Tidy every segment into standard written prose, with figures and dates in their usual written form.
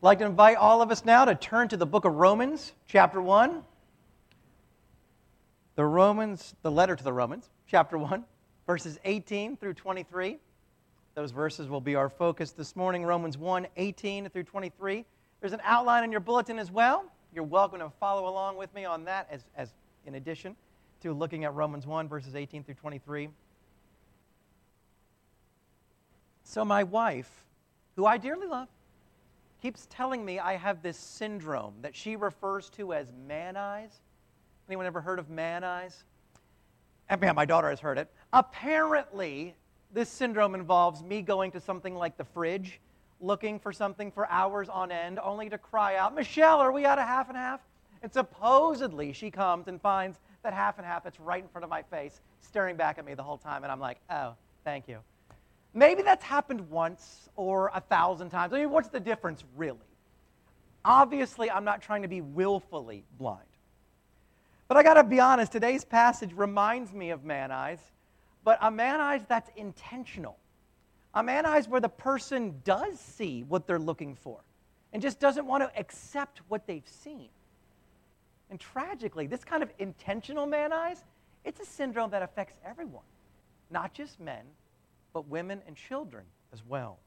I'd like to invite all of us now to turn to the book of Romans, chapter 1. The letter to the Romans, chapter 1, verses 18 through 23. Those verses will be our focus this morning, Romans 1, 18 through 23. There's an outline in your bulletin as well. You're welcome to follow along with me on that as in addition to looking at Romans 1, verses 18 through 23. So my wife, who I dearly love, keeps telling me I have this syndrome that she refers to as man eyes. Anyone ever heard of man eyes? My daughter has heard it. Apparently, this syndrome involves me going to something like the fridge, looking for something for hours on end, only to cry out, "Michelle, are we out of half and half?" And supposedly she comes and finds that half and half that's right in front of my face, staring back at me the whole time, and I'm like, "Oh, thank you." Maybe that's happened once or 1,000 times. I mean, what's the difference, really? Obviously, I'm not trying to be willfully blind. But I got to be honest, today's passage reminds me of man eyes, but a man eyes that's intentional. A man eyes where the person does see what they're looking for and just doesn't want to accept what they've seen. And tragically, this kind of intentional man eyes, it's a syndrome that affects everyone, not just men, but women and children as well.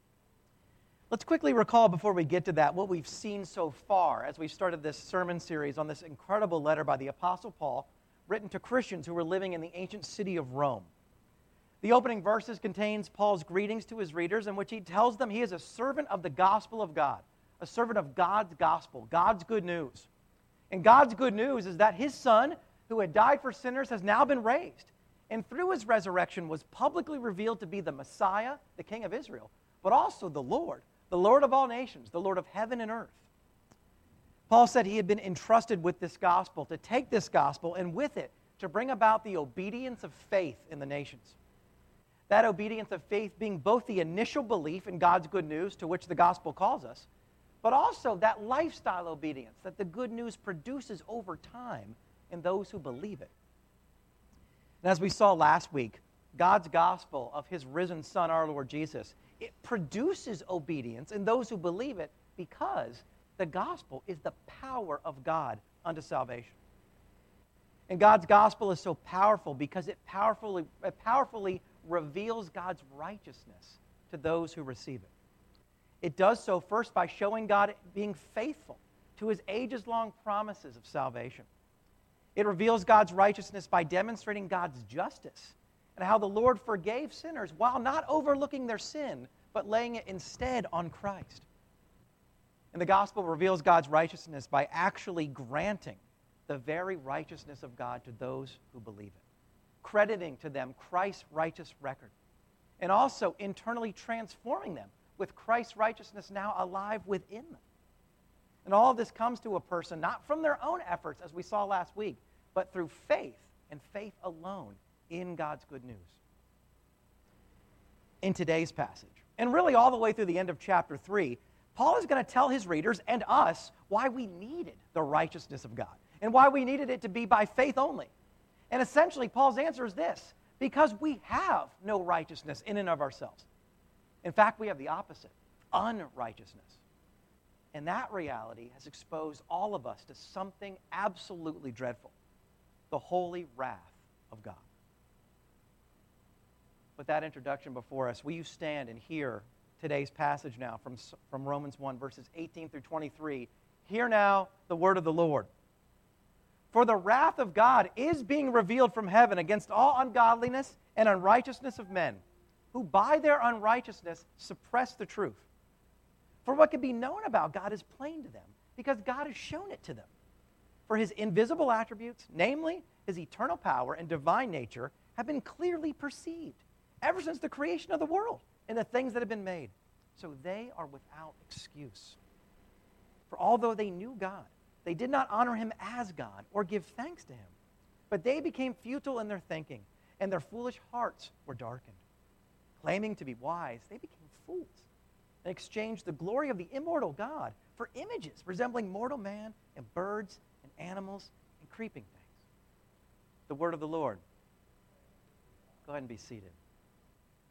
Let's quickly recall before we get to that what we've seen so far as we started this sermon series on this incredible letter by the Apostle Paul written to Christians who were living in the ancient city of Rome. The opening verses contains Paul's greetings to his readers in which he tells them he is a servant of the gospel of God, a servant of God's gospel, God's good news. And God's good news is that his Son, who had died for sinners, has now been raised, and through his resurrection was publicly revealed to be the Messiah, the King of Israel, but also the Lord of all nations, the Lord of heaven and earth. Paul said he had been entrusted with this gospel, to take this gospel, and with it, to bring about the obedience of faith in the nations. That obedience of faith being both the initial belief in God's good news, to which the gospel calls us, but also that lifestyle obedience that the good news produces over time in those who believe it. And as we saw last week, God's gospel of his risen Son, our Lord Jesus, it produces obedience in those who believe it because the gospel is the power of God unto salvation. And God's gospel is so powerful because it powerfully reveals God's righteousness to those who receive it. It does so first by showing God being faithful to his ages-long promises of salvation. It reveals God's righteousness by demonstrating God's justice and how the Lord forgave sinners while not overlooking their sin, but laying it instead on Christ. And the gospel reveals God's righteousness by actually granting the very righteousness of God to those who believe it, crediting to them Christ's righteous record, and also internally transforming them with Christ's righteousness now alive within them. And all of this comes to a person not from their own efforts, as we saw last week, but through faith, and faith alone in God's good news. In today's passage, and really all the way through the end of chapter 3, Paul is going to tell his readers and us why we needed the righteousness of God, and why we needed it to be by faith only. And essentially, Paul's answer is this: because we have no righteousness in and of ourselves. In fact, we have the opposite, unrighteousness. And that reality has exposed all of us to something absolutely dreadful: the holy wrath of God. With that introduction before us, will you stand and hear today's passage now from Romans 1, verses 18 through 23. Hear now the word of the Lord. For the wrath of God is being revealed from heaven against all ungodliness and unrighteousness of men, who by their unrighteousness suppress the truth. For what can be known about God is plain to them, because God has shown it to them. For his invisible attributes, namely his eternal power and divine nature, have been clearly perceived ever since the creation of the world and the things that have been made. So they are without excuse. For although they knew God, they did not honor him as God or give thanks to him. But they became futile in their thinking, and their foolish hearts were darkened. Claiming to be wise, they became fools and exchanged the glory of the immortal God for images resembling mortal man and birds and animals and creeping things. The word of the Lord. Go ahead and be seated.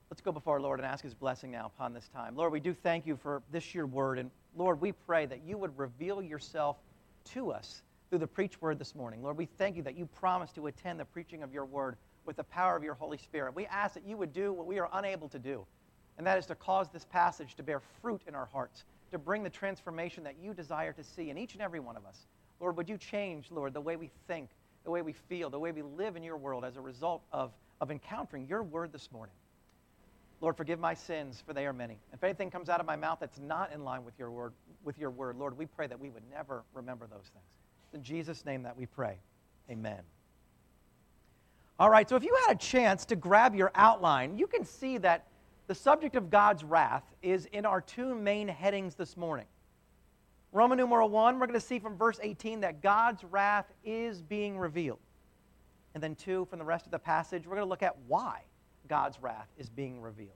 Let's go before our Lord and ask his blessing now upon this time. Lord, we do thank you for this your word. And Lord, we pray that you would reveal yourself to us through the preached word this morning. Lord, we thank you that you promised to attend the preaching of your word with the power of your Holy Spirit. We ask that you would do what we are unable to do, and that is to cause this passage to bear fruit in our hearts, to bring the transformation that you desire to see in each and every one of us. Lord, would you change, Lord, the way we think, the way we feel, the way we live in your world as a result of encountering your word this morning. Lord, forgive my sins, for they are many. If anything comes out of my mouth that's not in line with your word, Lord, we pray that we would never remember those things. It's in Jesus' name that we pray. Amen. All right, so if you had a chance to grab your outline, you can see that the subject of God's wrath is in our two main headings this morning. Roman numeral 1, we're going to see from verse 18 that God's wrath is being revealed. And then 2, from the rest of the passage, we're going to look at why God's wrath is being revealed.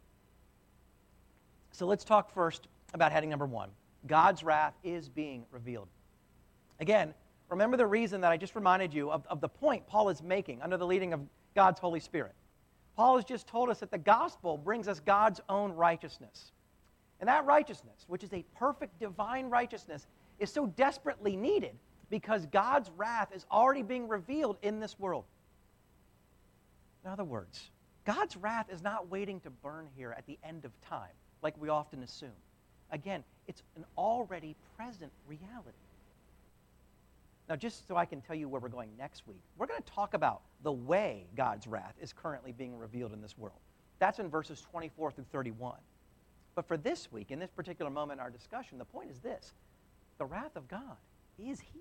So let's talk first about heading number 1. God's wrath is being revealed. Again, remember the reason that I just reminded you of the point Paul is making under the leading of God's Holy Spirit. Paul has just told us that the gospel brings us God's own righteousness. And that righteousness, which is a perfect divine righteousness, is so desperately needed because God's wrath is already being revealed in this world. In other words, God's wrath is not waiting to burn here at the end of time, like we often assume. Again, it's an already present reality. Now, just so I can tell you where we're going next week, we're going to talk about the way God's wrath is currently being revealed in this world. That's in verses 24 through 31. But for this week, in this particular moment in our discussion, the point is this: the wrath of God is here.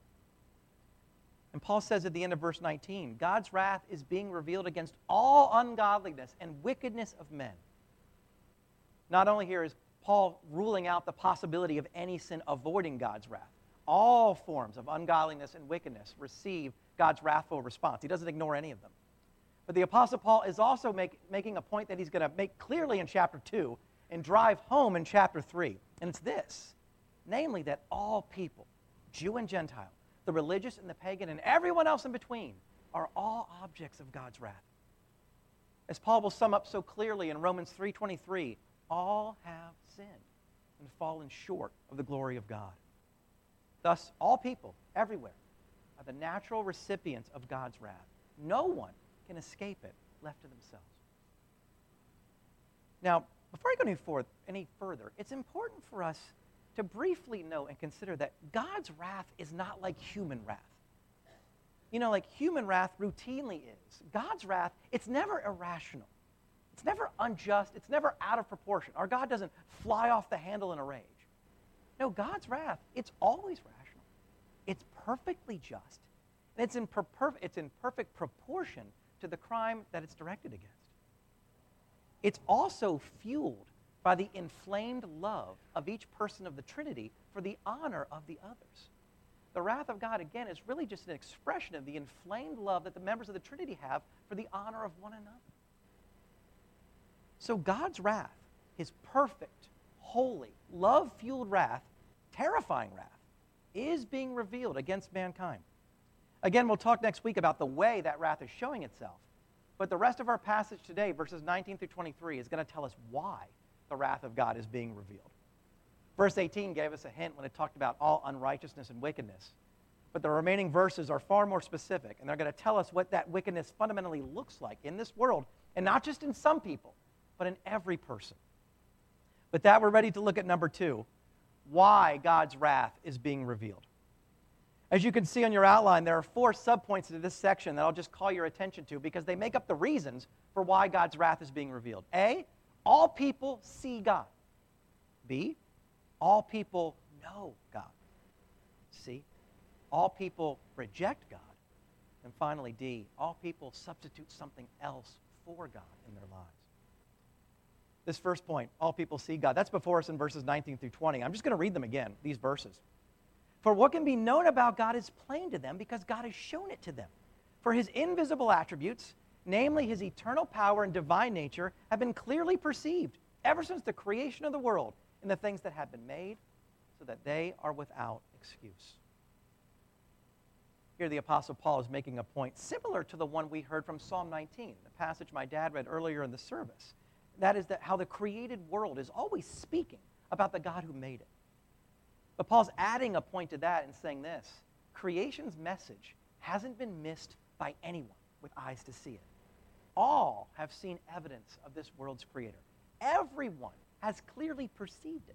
And Paul says at the end of verse 19, God's wrath is being revealed against all ungodliness and wickedness of men. Not only here is Paul ruling out the possibility of any sin avoiding God's wrath. All forms of ungodliness and wickedness receive God's wrathful response. He doesn't ignore any of them. But the Apostle Paul is also making a point that he's going to make clearly in chapter 2 and drive home in chapter 3. And it's this, namely that all people, Jew and Gentile, the religious and the pagan, and everyone else in between, are all objects of God's wrath. As Paul will sum up so clearly in Romans 3:23, all have sinned and fallen short of the glory of God. Thus, all people, everywhere, are the natural recipients of God's wrath. No one can escape it left to themselves. Now, before I go any further, it's important for us to briefly note and consider that God's wrath is not like human wrath. You know, like human wrath routinely is. God's wrath, it's never irrational. It's never unjust. It's never out of proportion. Our God doesn't fly off the handle in a rage. No, God's wrath, it's always rational. It's perfectly just. And it's in perfect proportion to the crime that it's directed against. It's also fueled by the inflamed love of each person of the Trinity for the honor of the others. The wrath of God, again, is really just an expression of the inflamed love that the members of the Trinity have for the honor of one another. So God's wrath, his perfect, holy, love-fueled wrath, terrifying wrath, is being revealed against mankind. Again, we'll talk next week about the way that wrath is showing itself. But the rest of our passage today, verses 19 through 23, is going to tell us why the wrath of God is being revealed. Verse 18 gave us a hint when it talked about all unrighteousness and wickedness. But the remaining verses are far more specific, and they're going to tell us what that wickedness fundamentally looks like in this world, and not just in some people, but in every person. With that, we're ready to look at number 2, why God's wrath is being revealed. As you can see on your outline, there are 4 subpoints to this section that I'll just call your attention to because they make up the reasons for why God's wrath is being revealed. A, all people see God. B, all people know God. C, all people reject God. And finally, D, all people substitute something else for God in their lives. This first point, all people see God, that's before us in verses 19 through 20. I'm just going to read them again, these verses. For what can be known about God is plain to them because God has shown it to them. For his invisible attributes, namely his eternal power and divine nature, have been clearly perceived ever since the creation of the world in the things that have been made, so that they are without excuse. Here the Apostle Paul is making a point similar to the one we heard from Psalm 19, the passage my dad read earlier in the service. That is that how the created world is always speaking about the God who made it. But Paul's adding a point to that and saying this: creation's message hasn't been missed by anyone with eyes to see it. All have seen evidence of this world's creator. Everyone has clearly perceived it.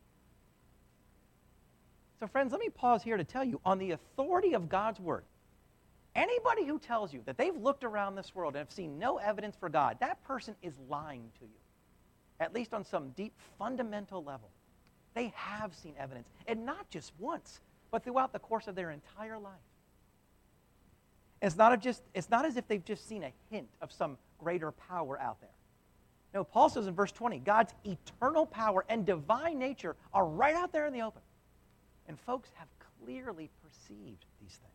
So friends, let me pause here to tell you, on the authority of God's word, anybody who tells you that they've looked around this world and have seen no evidence for God, that person is lying to you, at least on some deep fundamental level. They have seen evidence, and not just once, but throughout the course of their entire life. It's not as if they've just seen a hint of some greater power out there. No, Paul says in verse 20, God's eternal power and divine nature are right out there in the open. And folks have clearly perceived these things.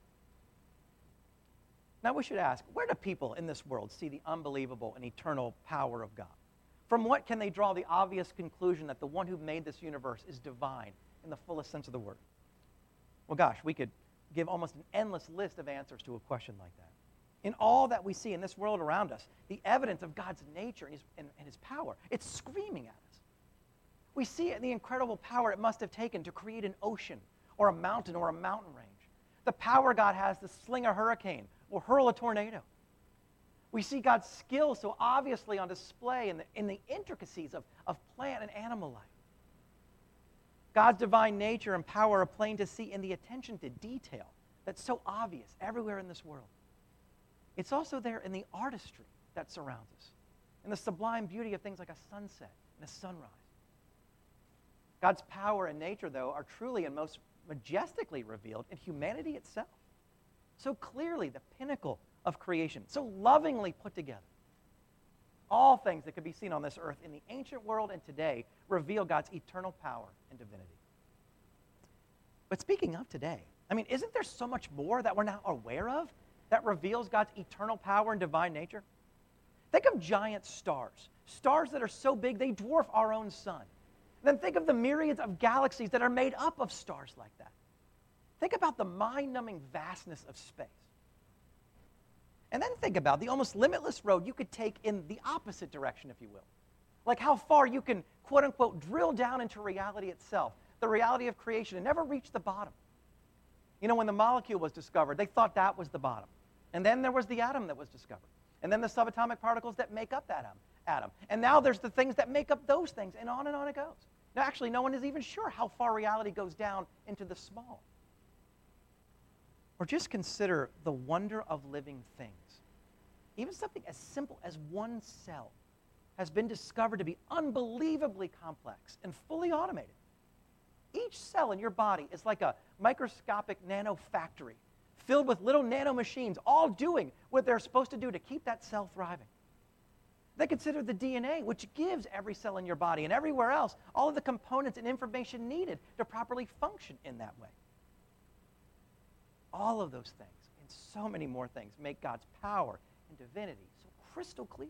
Now we should ask, where do people in this world see the unbelievable and eternal power of God? From what can they draw the obvious conclusion that the one who made this universe is divine in the fullest sense of the word? Well, gosh, we could give almost an endless list of answers to a question like that. In all that we see in this world around us, the evidence of God's nature and his power, it's screaming at us. We see it in the incredible power it must have taken to create an ocean or a mountain or a mountain range. The power God has to sling a hurricane or hurl a tornado. We see God's skill so obviously on display in the intricacies of plant and animal life. God's divine nature and power are plain to see in the attention to detail that's so obvious everywhere in this world. It's also there in the artistry that surrounds us, in the sublime beauty of things like a sunset and a sunrise. God's power and nature, though, are truly and most majestically revealed in humanity itself. So clearly the pinnacle of creation, so lovingly put together. All things that could be seen on this earth in the ancient world and today reveal God's eternal power and divinity. But speaking of today, isn't there so much more that we're now aware of that reveals God's eternal power and divine nature? Think of giant stars, stars that are so big they dwarf our own sun. Then think of the myriads of galaxies that are made up of stars like that. Think about the mind-numbing vastness of space. And then think about the almost limitless road you could take in the opposite direction, if you will. Like how far you can, quote-unquote, drill down into reality itself, the reality of creation, and never reach the bottom. You know, when the molecule was discovered, they thought that was the bottom. And then there was the atom that was discovered. And then the subatomic particles that make up that atom. And now there's the things that make up those things, and on it goes. Now, actually, no one is even sure how far reality goes down into the small. Or just consider the wonder of living things. Even something as simple as one cell has been discovered to be unbelievably complex and fully automated. Each cell in your body is like a microscopic nano factory filled with little nano machines, all doing what they're supposed to do to keep that cell thriving. They consider the DNA, which gives every cell in your body and everywhere else all of the components and information needed to properly function in that way. All of those things, and so many more things, make God's power and divinity so crystal clear.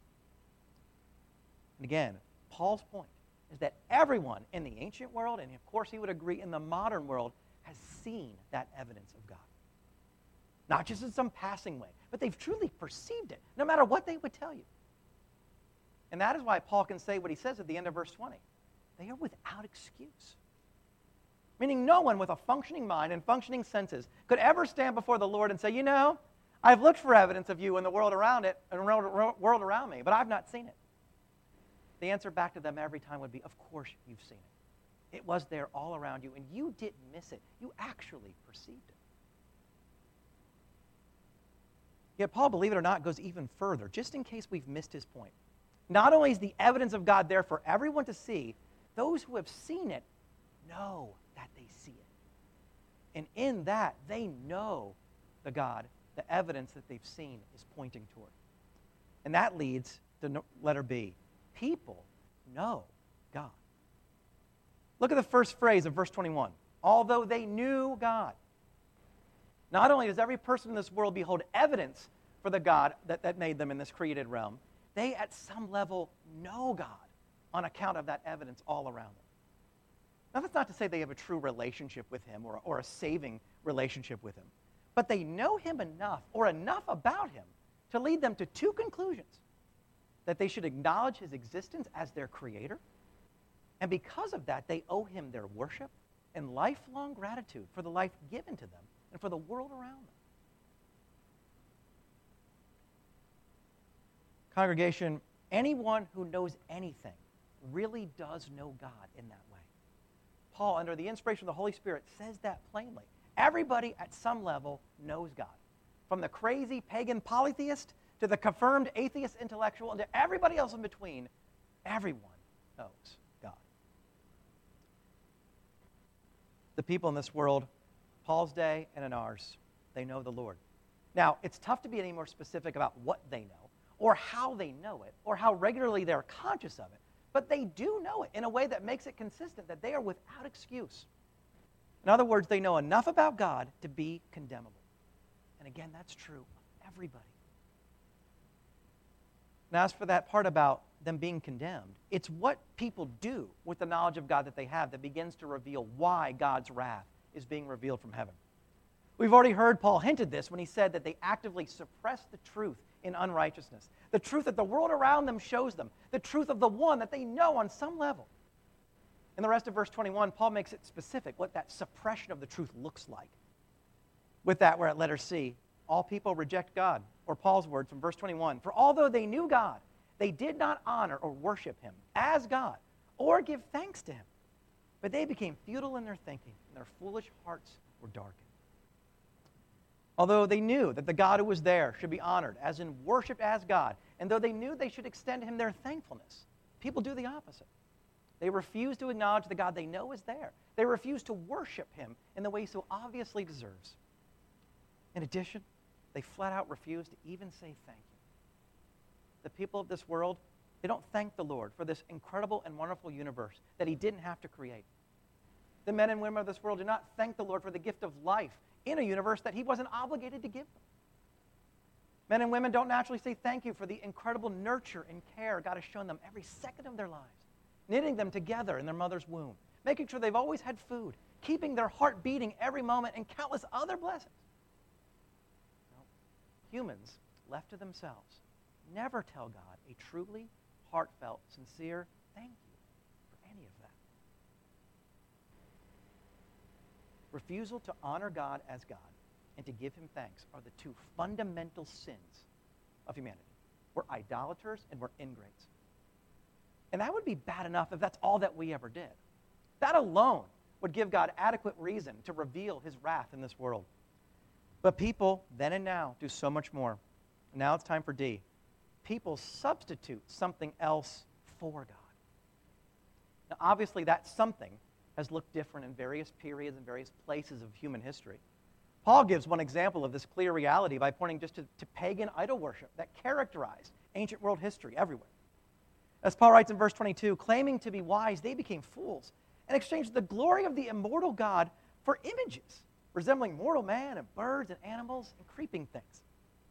And again, Paul's point is that everyone in the ancient world, and of course he would agree in the modern world, has seen that evidence of God. Not just in some passing way, but they've truly perceived it, no matter what they would tell you. And that is why Paul can say what he says at the end of verse 20. They are without excuse. Meaning no one with a functioning mind and functioning senses could ever stand before the Lord and say, you know, I've looked for evidence of you in the world around it, and world around me, but I've not seen it. The answer back to them every time would be, of course you've seen it. It was there all around you, and you didn't miss it. You actually perceived it. Yet Paul, believe it or not, goes even further, just in case we've missed his point. Not only is the evidence of God there for everyone to see, those who have seen it know that they see it. And in that, they know the God, the evidence that they've seen is pointing toward. And that leads to letter B. People know God. Look at the first phrase of verse 21. Although they knew God. Not only does every person in this world behold evidence for the God that made them in this created realm, they at some level know God on account of that evidence all around them. Now, that's not to say they have a true relationship with him or a saving relationship with him. But they know him enough, or enough about him, to lead them to two conclusions: that they should acknowledge his existence as their creator, and because of that, they owe him their worship and lifelong gratitude for the life given to them and for the world around them. Congregation, anyone who knows anything really does know God in that way. Paul, under the inspiration of the Holy Spirit, says that plainly. Everybody at some level knows God. From the crazy pagan polytheist to the confirmed atheist intellectual and to everybody else in between, everyone knows God. The people in this world, Paul's day and in ours, they know the Lord. Now, it's tough to be any more specific about what they know, or how they know it, or how regularly they're conscious of it. But they do know it in a way that makes it consistent, that they are without excuse. In other words, they know enough about God to be condemnable. And again, that's true of everybody. Now, as for that part about them being condemned, it's what people do with the knowledge of God that they have that begins to reveal why God's wrath is being revealed from heaven. We've already heard Paul hinted this when he said that they actively suppress the truth in unrighteousness. The truth that the world around them shows them. The truth of the one that they know on some level. In the rest of verse 21, Paul makes it specific what that suppression of the truth looks like. With that, we're at letter C. All people reject God. Or Paul's words from verse 21. For although they knew God, they did not honor or worship him as God or give thanks to him. But they became futile in their thinking, and their foolish hearts were darkened. Although they knew that the God who was there should be honored, as in worshiped as God, and though they knew they should extend him their thankfulness, people do the opposite. They refuse to acknowledge the God they know is there. They refuse to worship him in the way he so obviously deserves. In addition, they flat out refuse to even say thank you. The people of this world, they don't thank the Lord for this incredible and wonderful universe that he didn't have to create. The men and women of this world do not thank the Lord for the gift of life in a universe that he wasn't obligated to give them. Men and women don't naturally say thank you for the incredible nurture and care God has shown them every second of their lives, knitting them together in their mother's womb, making sure they've always had food, keeping their heart beating every moment, and countless other blessings. No. Humans, left to themselves, never tell God a truly heartfelt, sincere thank you for any of that. Refusal to honor God as God and to give him thanks are the two fundamental sins of humanity. We're idolaters and we're ingrates. And that would be bad enough if that's all that we ever did. That alone would give God adequate reason to reveal his wrath in this world. But people, then and now, do so much more. Now it's time for D. People substitute something else for God. Now, obviously, that something has looked different in various periods and various places of human history. Paul gives one example of this clear reality by pointing just to pagan idol worship that characterized ancient world history everywhere. As Paul writes in verse 22, claiming to be wise, they became fools and exchanged the glory of the immortal God for images, resembling mortal man and birds and animals and creeping things.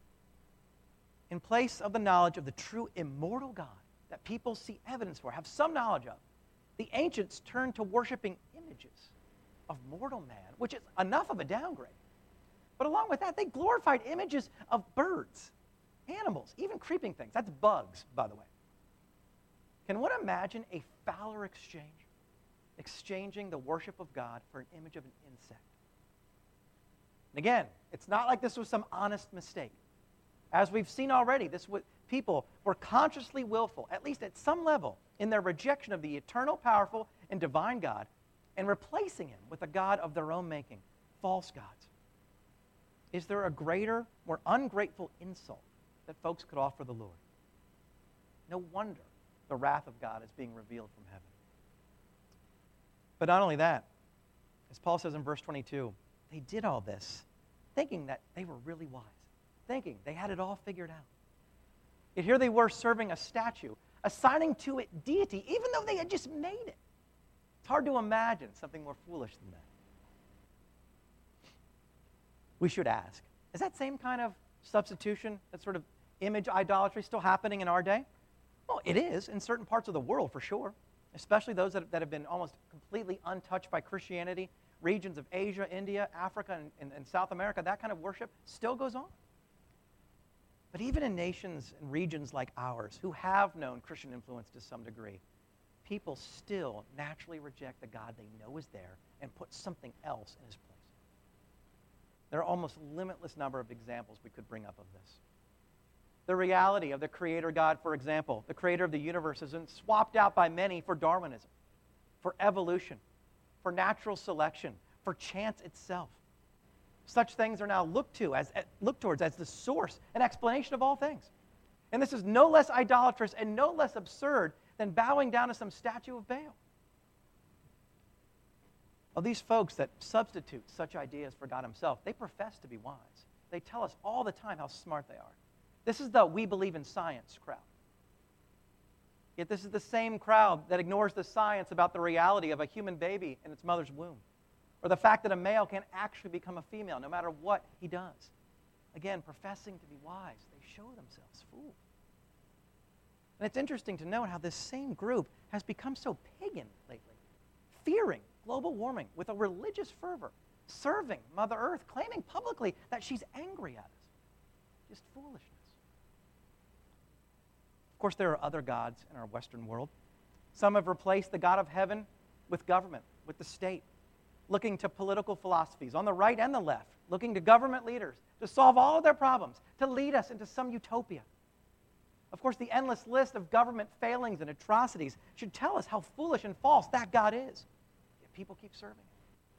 In place of the knowledge of the true immortal God that people see evidence for, have some knowledge of, the ancients turned to worshiping images of mortal man, which is enough of a downgrade. But along with that, they glorified images of birds, animals, even creeping things. That's bugs, by the way. Can one imagine a fouler exchange? Exchanging the worship of God for an image of an insect. And again, it's not like this was some honest mistake. As we've seen already, people were consciously willful, at least at some level, in their rejection of the eternal, powerful, and divine God, and replacing him with a God of their own making, false gods. Is there a greater, more ungrateful insult that folks could offer the Lord? No wonder the wrath of God is being revealed from heaven. But not only that, as Paul says in verse 22, they did all this thinking that they were really wise, thinking they had it all figured out. Yet here they were serving a statue, assigning to it deity, even though they had just made it. It's hard to imagine something more foolish than that. We should ask, is that same kind of substitution, that sort of image idolatry still happening in our day? Well, it is in certain parts of the world for sure, especially those that have been almost completely untouched by Christianity, regions of Asia, India, Africa, and South America, that kind of worship still goes on. But even in nations and regions like ours, who have known Christian influence to some degree, people still naturally reject the God they know is there and put something else in his place. There are almost limitless number of examples we could bring up of this. The reality of the Creator God, for example, the Creator of the universe, has been swapped out by many for Darwinism, for evolution, for natural selection, for chance itself. Such things are now looked towards as the source and explanation of all things. And this is no less idolatrous and no less absurd than bowing down to some statue of Baal. Well, these folks that substitute such ideas for God himself, they profess to be wise. They tell us all the time how smart they are. This is the "we believe in science" crowd. Yet this is the same crowd that ignores the science about the reality of a human baby in its mother's womb, or the fact that a male can actually become a female no matter what he does. Again, professing to be wise, they show themselves fools. And it's interesting to note how this same group has become so pagan lately, fearing global warming with a religious fervor, serving Mother Earth, claiming publicly that she's angry at us. Just foolishness. Of course, there are other gods in our Western world. Some have replaced the God of heaven with government, with the state, looking to political philosophies on the right and the left, looking to government leaders to solve all of their problems, to lead us into some utopia. Of course, the endless list of government failings and atrocities should tell us how foolish and false that God is. Yet people keep serving him.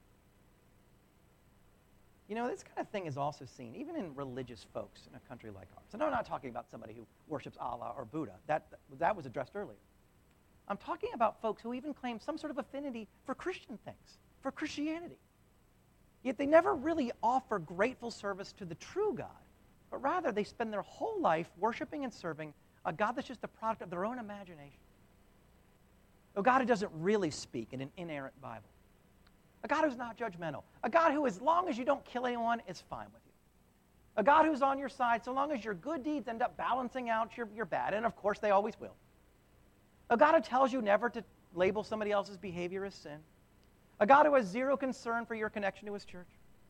You know, this kind of thing is also seen even in religious folks in a country like ours. And I'm not talking about somebody who worships Allah or Buddha. That was addressed earlier. I'm talking about folks who even claim some sort of affinity for Christian things, for Christianity. Yet they never really offer grateful service to the true God, but rather they spend their whole life worshiping and serving a God that's just the product of their own imagination. A God who doesn't really speak in an inerrant Bible. A God who's not judgmental. A God who, as long as you don't kill anyone, is fine with you. A God who's on your side so long as your good deeds end up balancing out your bad, and of course they always will. A God who tells you never to label somebody else's behavior as sin. A God who has zero concern for your connection to his church.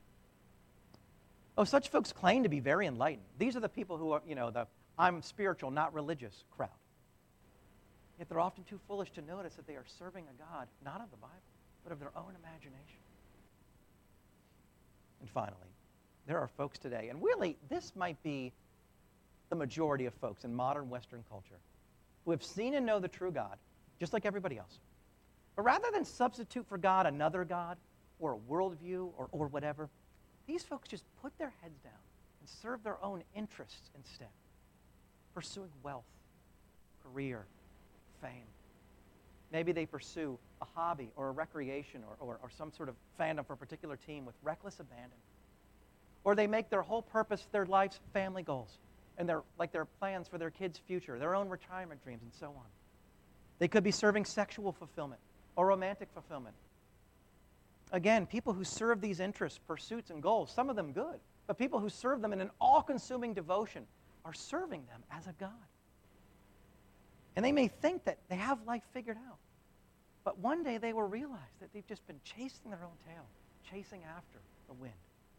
Oh, such folks claim to be very enlightened. These are the people who are, the "I'm spiritual, not religious" crowd. Yet they're often too foolish to notice that they are serving a God not of the Bible, but of their own imagination. And finally, there are folks today, and really this might be the majority of folks in modern Western culture, who have seen and know the true God, just like everybody else. But rather than substitute for God another God, or a worldview, or whatever, these folks just put their heads down and serve their own interests instead, pursuing wealth, career, fame. Maybe they pursue a hobby or a recreation or some sort of fandom for a particular team with reckless abandon. Or they make their whole purpose, their life's family goals, and their plans for their kids' future, their own retirement dreams, and so on. They could be serving sexual fulfillment or romantic fulfillment. Again, people who serve these interests, pursuits, and goals, some of them good, but people who serve them in an all-consuming devotion are serving them as a God. And they may think that they have life figured out. But one day they will realize that they've just been chasing their own tail, chasing after the wind.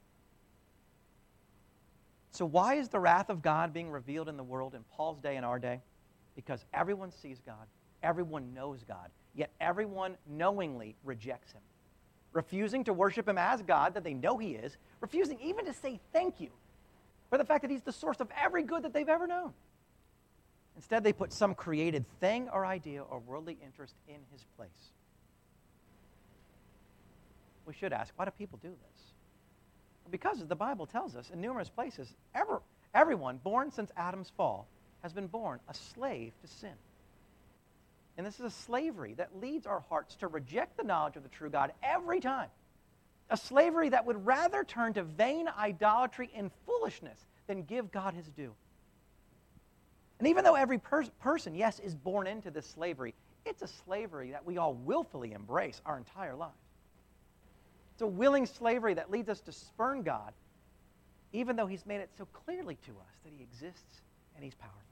So why is the wrath of God being revealed in the world in Paul's day and our day? Because everyone sees God, everyone knows God, yet everyone knowingly rejects him, refusing to worship him as God that they know he is, refusing even to say thank you for the fact that he's the source of every good that they've ever known. Instead, they put some created thing or idea or worldly interest in his place. We should ask, why do people do this? Because, as the Bible tells us in numerous places, everyone born since Adam's fall has been born a slave to sin. And this is a slavery that leads our hearts to reject the knowledge of the true God every time. A slavery that would rather turn to vain idolatry and foolishness than give God his due. And even though every person, yes, is born into this slavery, it's a slavery that we all willfully embrace our entire lives. It's a willing slavery that leads us to spurn God, even though he's made it so clearly to us that he exists and he's powerful.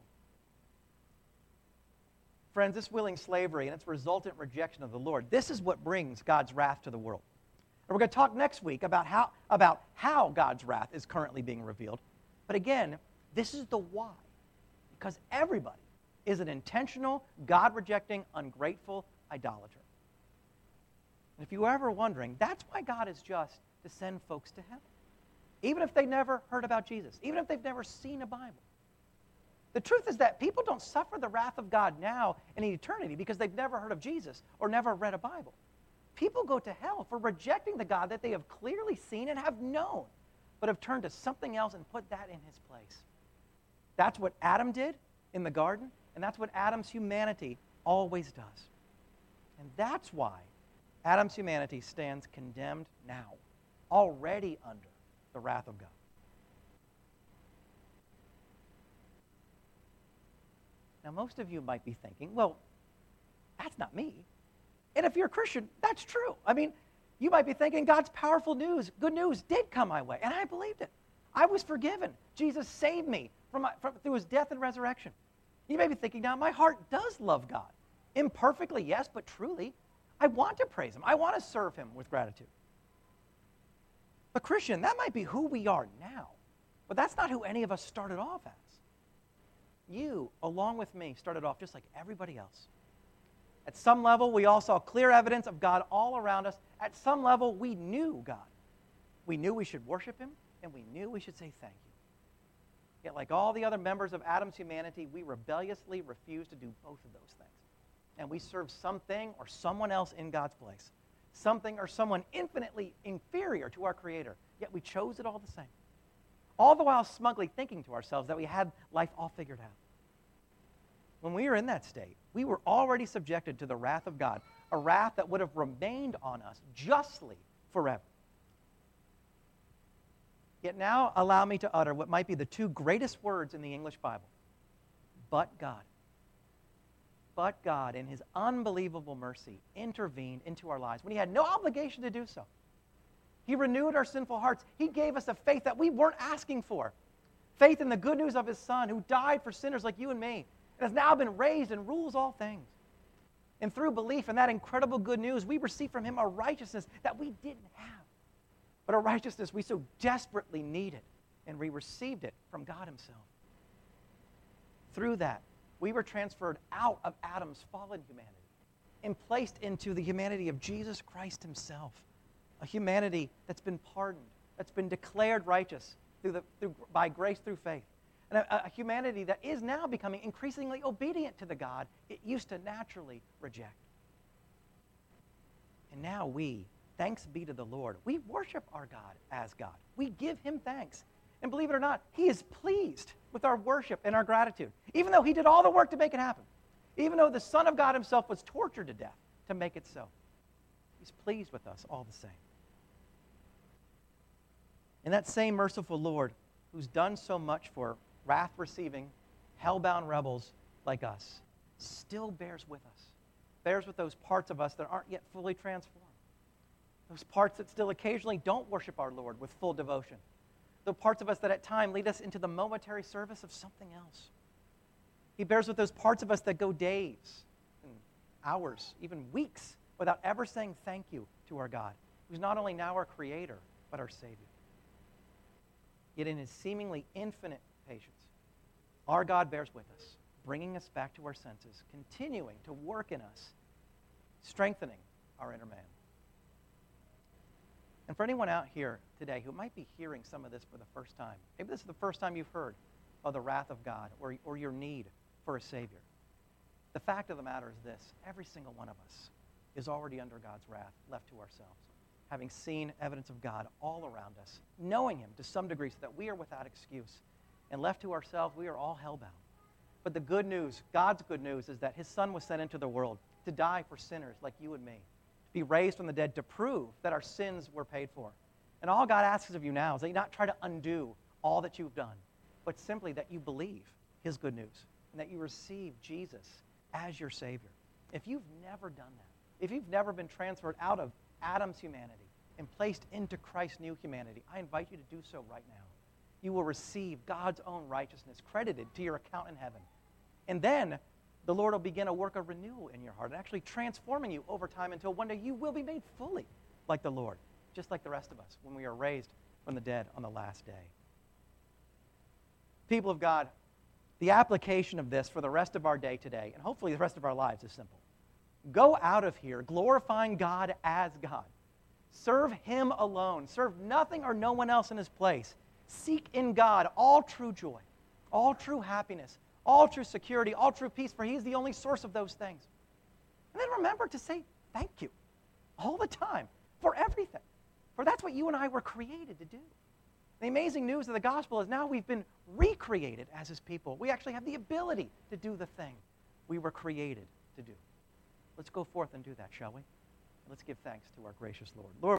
Friends, this willing slavery and its resultant rejection of the Lord, this is what brings God's wrath to the world. And we're going to talk next week about how God's wrath is currently being revealed. But again, this is the why. Because everybody is an intentional, God-rejecting, ungrateful idolater. And if you were ever wondering, that's why God is just to send folks to hell. Even if they never heard about Jesus. Even if they've never seen a Bible. The truth is that people don't suffer the wrath of God now in eternity because they've never heard of Jesus or never read a Bible. People go to hell for rejecting the God that they have clearly seen and have known, but have turned to something else and put that in his place. That's what Adam did in the garden, and that's what Adam's humanity always does. And that's why Adam's humanity stands condemned now, already under the wrath of God. Now, most of you might be thinking, well, that's not me. And if you're a Christian, that's true. I mean, you might be thinking God's powerful news, good news did come my way, and I believed it. I was forgiven. Jesus saved me through his death and resurrection. You may be thinking now, my heart does love God. Imperfectly, yes, but truly, I want to praise him. I want to serve him with gratitude. But Christian, that might be who we are now, but that's not who any of us started off as. You, along with me, started off just like everybody else. At some level, we all saw clear evidence of God all around us. At some level, we knew God. We knew we should worship him, and we knew we should say thank you. Yet, like all the other members of Adam's humanity, we rebelliously refused to do both of those things. And we served something or someone else in God's place. Something or someone infinitely inferior to our Creator. Yet we chose it all the same. All the while smugly thinking to ourselves that we had life all figured out. When we were in that state, we were already subjected to the wrath of God, a wrath that would have remained on us justly forever. Yet now allow me to utter what might be the two greatest words in the English Bible. But God. But God, in his unbelievable mercy, intervened into our lives when he had no obligation to do so. He renewed our sinful hearts. He gave us a faith that we weren't asking for. Faith in the good news of his Son who died for sinners like you and me and has now been raised and rules all things. And through belief in that incredible good news, we receive from him a righteousness that we didn't have, but a righteousness we so desperately needed, and we received it from God himself. Through that, we were transferred out of Adam's fallen humanity and placed into the humanity of Jesus Christ himself, a humanity that's been pardoned, that's been declared righteous by grace through faith, and a humanity that is now becoming increasingly obedient to the God it used to naturally reject. And now we, thanks be to the Lord, we worship our God as God. We give him thanks. And believe it or not, he is pleased with our worship and our gratitude, even though he did all the work to make it happen, even though the Son of God himself was tortured to death to make it so. He's pleased with us all the same. And that same merciful Lord who's done so much for wrath-receiving, hell-bound rebels like us still bears with us, bears with those parts of us that aren't yet fully transformed, those parts that still occasionally don't worship our Lord with full devotion, the parts of us that at times lead us into the momentary service of something else. He bears with those parts of us that go days and hours, even weeks, without ever saying thank you to our God, who's not only now our Creator, but our Savior. Yet in his seemingly infinite patience, our God bears with us, bringing us back to our senses, continuing to work in us, strengthening our inner man. And for anyone out here today who might be hearing some of this for the first time, maybe this is the first time you've heard of the wrath of God or your need for a Savior, the fact of the matter is this: every single one of us is already under God's wrath, left to ourselves, having seen evidence of God all around us, knowing him to some degree so that we are without excuse. And left to ourselves, we are all hellbound. But the good news, God's good news, is that his Son was sent into the world to die for sinners like you and me, to be raised from the dead to prove that our sins were paid for. And all God asks of you now is that you not try to undo all that you've done, but simply that you believe his good news and that you receive Jesus as your Savior. If you've never done that, if you've never been transferred out of Adam's humanity and placed into Christ's new humanity, I invite you to do so right now. You will receive God's own righteousness credited to your account in heaven. And then the Lord will begin a work of renewal in your heart and actually transforming you over time until one day you will be made fully like the Lord, just like the rest of us, when we are raised from the dead on the last day. People of God, the application of this for the rest of our day today, and hopefully the rest of our lives, is simple. Go out of here glorifying God as God. Serve Him alone. Serve nothing or no one else in His place. Seek in God all true joy, all true happiness, all true security, all true peace, for He is the only source of those things. And then remember to say thank you all the time for everything, for that's what you and I were created to do. The amazing news of the gospel is now we've been recreated as His people. We actually have the ability to do the thing we were created to do. Let's go forth and do that, shall we? Let's give thanks to our gracious Lord. Lord,